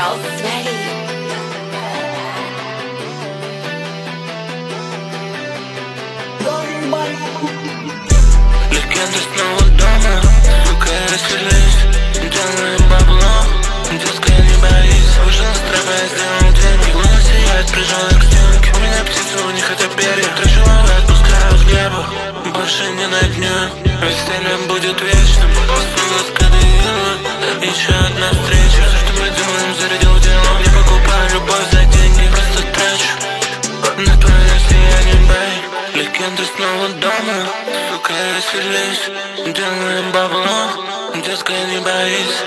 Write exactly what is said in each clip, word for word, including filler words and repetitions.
Girls Ready. Легенды снова дома, сука, я расселись. Делаем бабло, детская не боись. Вышел с травы, сделал деньги. Луна сияет, прижал к стенке. У меня птицы, у них это перья. Трачу лавы, отпускаю в небо. Больше не на дню, веселье будет вечным. Снова скадыила, еще одна встреча. Все, что мы делаем, зарядил делом. Не покупаю любовь за деньги, просто трачу на твое сияние, бэй. Легенды снова дома, сука, я расселись. Делаем бабло, детская не боись.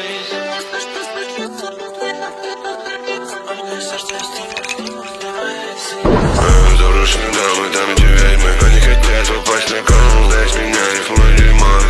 Заброшенные дамы, там эти ведьмы. Они хотят попасть на кол, знаешь меня, их мой дерьмо.